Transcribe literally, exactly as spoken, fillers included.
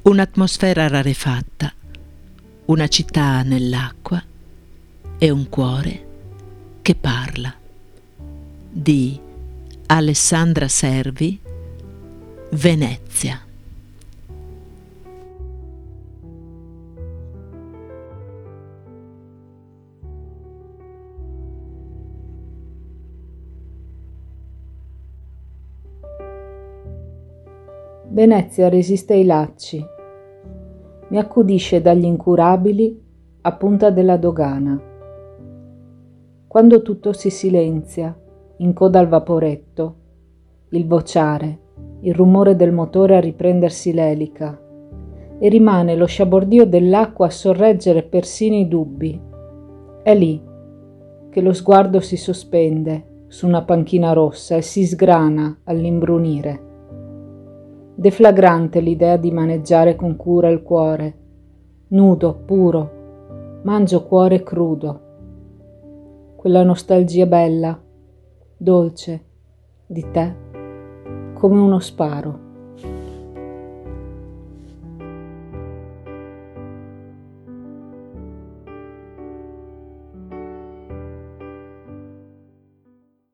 Un'atmosfera rarefatta, una città nell'acqua e un cuore che parla. Di Alessandra Servi, Venezia. Venezia resiste ai lacci, mi accudisce dagli incurabili a punta della dogana. Quando tutto si silenzia, in coda al vaporetto, il vociare, il rumore del motore a riprendersi l'elica, e rimane lo sciabordio dell'acqua a sorreggere persino i dubbi. È lì che lo sguardo si sospende su una panchina rossa e si sgrana all'imbrunire. Deflagrante l'idea di maneggiare con cura il cuore, nudo, puro, mangio cuore crudo. Quella nostalgia bella, dolce, di te, come uno sparo.